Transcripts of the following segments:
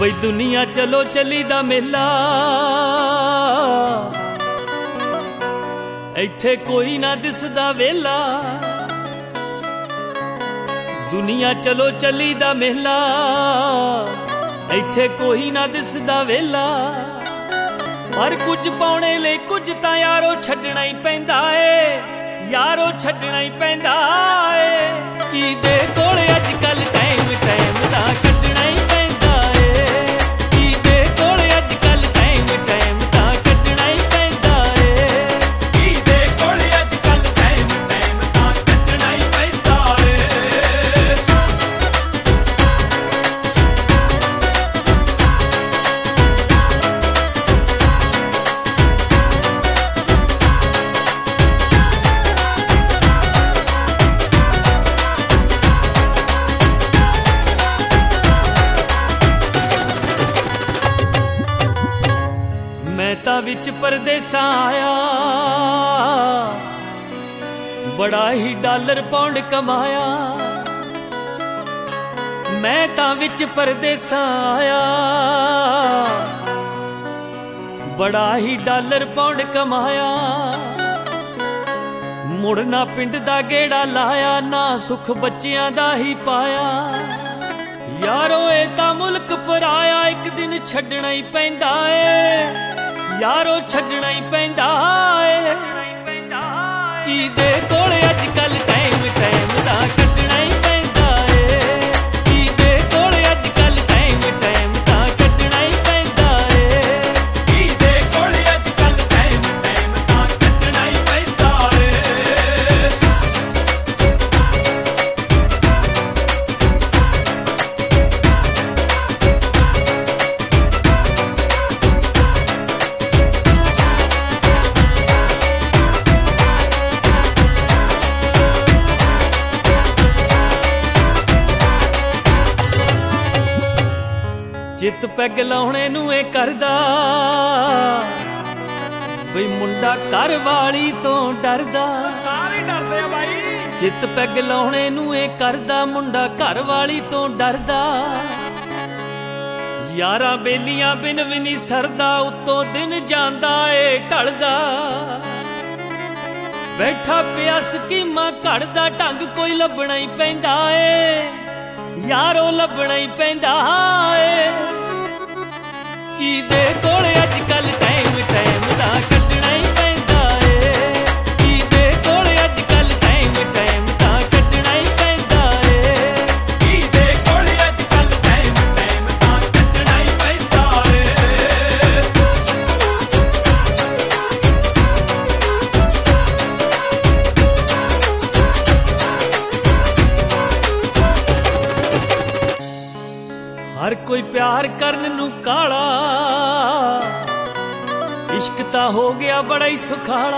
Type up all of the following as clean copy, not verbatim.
ਬਈ ਦੁਨੀਆ ਚਲੋ ਚੱਲੀ ਦਾ ਮੇਲਾ, ਇੱਥੇ ਕੋਈ ਨਾ ਦਿਸਦਾ ਵੇਲਾ। ਦੁਨੀਆ ਚਲੋ ਚੱਲੀ ਦਾ ਮੇਲਾ, ਇੱਥੇ ਕੋਈ ਨਾ ਦਿਸਦਾ ਵੇਲਾ। ਪਰ ਕੁਝ ਪਾਉਣੇ ਲਈ ਕੁਝ ਤਾਂ ਯਾਰੋ ਛੱਡਣਾ ਹੀ ਪੈਂਦਾ ਏ, ਯਾਰੋ ਛੱਡਣਾ ਹੀ ਪੈਂਦਾ ਏ। ਕੀ ਦੇ ਕੋਲ ਅੱਜ ਕੱਲ ਟਾਈਮ ਦਾ ਕੱਢਣਾ ਹੀ ਪੈਂਦਾ ਏ, ਕੀ ਦੇ ਕੋਲ ਅੱਜ ਕੱਲ ਟਾਈਮ ਦਾ ਕੱਢਣਾ ਹੀ ਪੈਂਦਾ ਏ, ਕੀ ਦੇ ਕੋਲ ਅੱਜ ਕੱਲ ਟਾਈਮ ਦਾ ਕੱਢਣਾ ਹੀ ਪੈਂਦਾ ਏ। ਮੈਂ ਤਾਂ ਵਿੱਚ ਪਰਦੇਸਾਂ ਆਇਆ, ਬੜਾ ਹੀ ਡਾਲਰ ਪਾਉਂਡ ਕਮਾਇਆ। ਮੈਂ ਤਾਂ ਵਿੱਚ ਪਰਦੇਸਾਂ ਆਇਆ, ਬੜਾ ਹੀ ਡਾਲਰ ਪਾਉਂਡ ਕਮਾਇਆ। ਮੁੜਨਾ ਪਿੰਡ ਦਾ ਗੇੜਾ ਲਾਇਆ, ਨਾ ਸੁੱਖ ਬੱਚਿਆਂ ਦਾ ਹੀ ਪਾਇਆ। ਯਾਰੋ ਇਹ ਤਾਂ ਮੁਲਕ ਪਰਾਇਆ, ਇੱਕ ਦਿਨ ਛੱਡਣਾ ਹੀ ਪੈਂਦਾ ਏ, ਯਾਰੋ ਛੱਡਣਾ ਹੀ ਪੈਂਦਾ ਏ। ਕੀ ਦੇ ਕੋਲ ਅੱਜ ਕੱਲ ਟਾਈਮ ਦਾ ਕੱਢਣਾ ਹੀ ਪੈਂਦਾ ਏ, ਕੀ ਦੇ ਕੋਲ ਅੱਜ ਕੱਲ ਟਾਈਮ ਦਾ ਕੱਢਣਾ ਹੀ ਪੈਂਦਾ ਏ, ਕੀ ਦੇ ਕੋਲ ਅੱਜ ਕੱਲ ਟਾਈਮ ਦਾ ਕੱਢਣਾ ਹੀ ਪੈਂਦਾ ਏ। ਜਿੱਤ ਪੈਗ ਲਾਉਣੇ ਨੂੰ ਇਹ ਕਰਦਾ, ਬਈ ਮੁੰਡਾ ਘਰ ਵਾਲੀ ਤੋਂ ਡਰਦਾ। ਸਾਰੇ ਡਰਦੇ ਆ ਬਾਈ। ਜਿੱਤ ਪੈਗ ਲਾਉਣੇ ਨੂੰ ਇਹ ਕਰਦਾ, ਮੁੰਡਾ ਘਰ ਵਾਲੀ ਤੋਂ ਡਰਦਾ। ਯਾਰਾਂ ਬੇਲੀਆਂ ਬਿਨ ਵੀ ਨਹੀਂ ਸਰਦਾ, ਉੱਤੋਂ ਦਿਨ ਜਾਂਦਾ ਏ ਢਲਦਾ। ਬੈਠਾ ਪਿਆ ਸਕੀਮਾਂ ਘੜਦਾ, ਢੰਗ ਕੋਈ ਲੱਭਣਾ ਹੀ ਪੈਂਦਾ ਏ, ਯਾਰੋ ਲੱਭਣਾ ਹੀ ਪੈਂਦਾ ਏ। ਕੀ ਦੇ ਕੋਲ ਅੱਜ ਕੱਲ ਟਾਈਮ ਦਾ ਕੱਢਣਾ ਹੀ ਪੈਂਦਾ ਏ, ਕੀ ਦੇ ਕੋਲ ਅੱਜ ਕੱਲ ਟਾਈਮ ਦਾ ਕੱਢਣਾ ਹੀ ਪੈਂਦਾ ਏ, ਕੀ ਦੇ ਕੋਲ ਅੱਜ ਕੱਲ ਟਾਈਮ ਦਾ ਕੱਢਣਾ ਹੀ ਪੈਂਦਾ ਏ। ਹਰ ਕੋਈ ਪਿਆਰ ਕਰਨ ਨੂੰ ਕਾਲਾ, ਇਸ਼ਕ ਤਾਂ ਹੋ ਗਿਆ ਬੜਾ ਹੀ ਸੁਖਾਲਾ।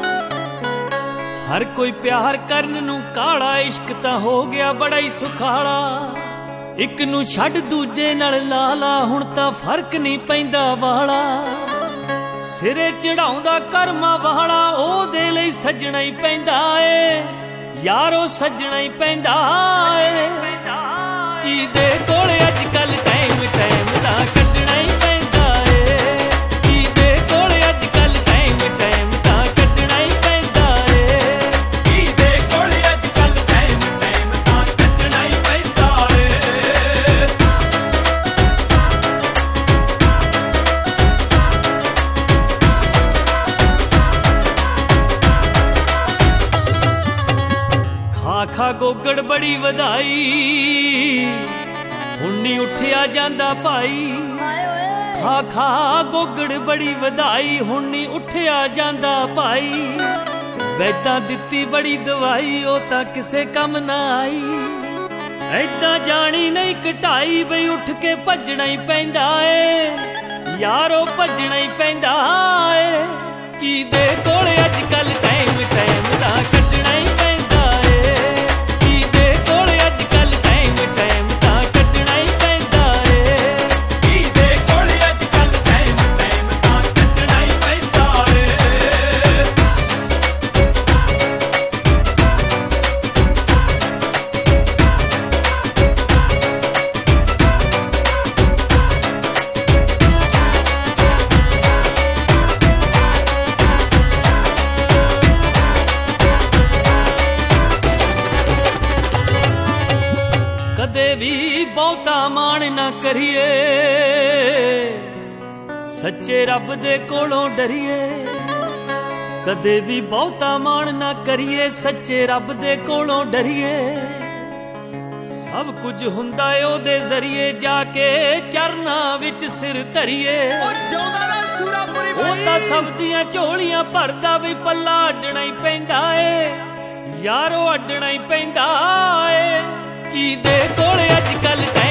ਹਰ ਕੋਈ ਪਿਆਰ ਕਰਨ ਨੂੰ ਕਾਲਾ, ਇਸ਼ਕ ਤਾਂ ਹੋ ਗਿਆ ਬੜਾ ਹੀ ਸੁਖਾਲਾ। ਇੱਕ ਨੂੰ ਛੱਡ ਦੂਜੇ ਨਾਲ ਲਾ ਲਾ, ਹੁਣ ਤਾਂ ਫਰਕ ਨਹੀਂ ਪੈਂਦਾ ਵਾਲਾ। ਸਿਰੇ ਚੜਾਉਂਦਾ ਕਰਮਾਂ ਵਾਲਾ, ਉਹਦੇ ਲਈ ਸੱਜਣਾ ਹੀ ਪੈਂਦਾ ਏ, ਯਾਰੋ ਸੱਜਣਾ ਹੀ ਪੈਂਦਾ ਏ। ਕੀ ਦੇ ਕੋਲ ਅੱਜ ਕੱਲ ਟਾਈਮ ਦਾ ਕੱਢਣਾ ਹੀ ਪੈਂਦਾ ਏ, ਕੀ ਦੇ ਕੋਲ ਅੱਜ ਕੱਲ ਟਾਈਮ ਦਾ ਕੱਢਣਾ ਹੀ ਪੈਂਦਾ ਏ, ਕੀ ਦੇ ਕੋਲ ਅੱਜ ਕੱਲ ਟਾਈਮ ਦਾ ਕੱਢਣਾ ਹੀ ਪੈਂਦਾ ਏ। ਖਾ ਖਾ ਗੋਗੜ ਬੜੀ ਵਧਾਈ, ਹੁਣ ਨੀ ਉੱਠਿਆ ਜਾਂਦਾ ਭਾਈ। ਖਾ ਖਾ ਗੋਗੜ ਬੜੀ ਵਧਾਈ, ਹੁਣ ਨੀ ਉੱਠਿਆ ਜਾਂਦਾ ਭਾਈ। ਵੈਦਾਂ ਦਿੱਤੀ ਬੜੀ ਦਵਾਈ, ਉਹ ਤਾਂ ਕਿਸੇ ਕੰਮ ਨਾ ਆਈ। ਐਦਾਂ ਜਾਣੀ ਨਹੀਂ ਘਟਾਈ, ਬਈ ਉੱਠ ਕੇ ਭੱਜਣਾ ਹੀ ਪੈਂਦਾ ਏ, ਯਾਰੋ ਭੱਜਣਾ ਹੀ ਪੈਂਦਾ ਏ। ਕੀ ਦੇ ਕੋਲ ਅੱਜ ਕੱਲ ਟਾਈਮ ਦਾ ਕੱਢਣਾ ਹੀ ਪੈਂਦਾ ਏ, ਕੀ ਦੇ ਕੋਲ ਅੱਜ ਕੱਲ ਟਾਈਮ ਦਾ ਕੱਢਣਾ ਹੀ ਪੈਂਦਾ ਏ, ਕੀ ਦੇ ਕੋਲ ਅੱਜ ਕੱਲ ਟਾਈਮ ਦਾ ਕੱਢਣਾ ਹੀ ਪੈਂਦਾ ਏ। ਵੀ ਬਹੁਤਾ ਮਾਣ ਨਾ ਕਰੀਏ ਸੱਚੇ ਰੱਬ ਦੇ ਕੋਲੋਂ ਡਰੀਏ ਕਦੇ ਵੀ ਬਹੁਤਾ ਮਾਣ ਨਾ ਕਰੀਏ ਸੱਚੇ ਰੱਬ ਦੇ ਕੋਲੋਂ ਡਰੀਏ ਸਭ ਕੁਝ ਹੁੰਦਾ ਏ ਉਹਦੇ ਜ਼ਰੀਏ ਜਾ ਕੇ ਚਰਨਾਂ ਵਿੱਚ ਸਿਰ ਧਰੀਏ ਉਹ ਤਾਂ ਸਭ ਦੀਆਂ ਝੋਲੀਆਂ ਭਰਦਾ ਵੀ ਪੱਲਾ ਅੱਡਣਾ ਹੀ ਪੈਂਦਾ ਏ ਯਾਰੋ ਅੱਡਣਾ ਹੀ ਪੈਂਦਾ ਏ ਕੀ ਦੇ ਕੋਲ ਅੱਜ ਕੱਲ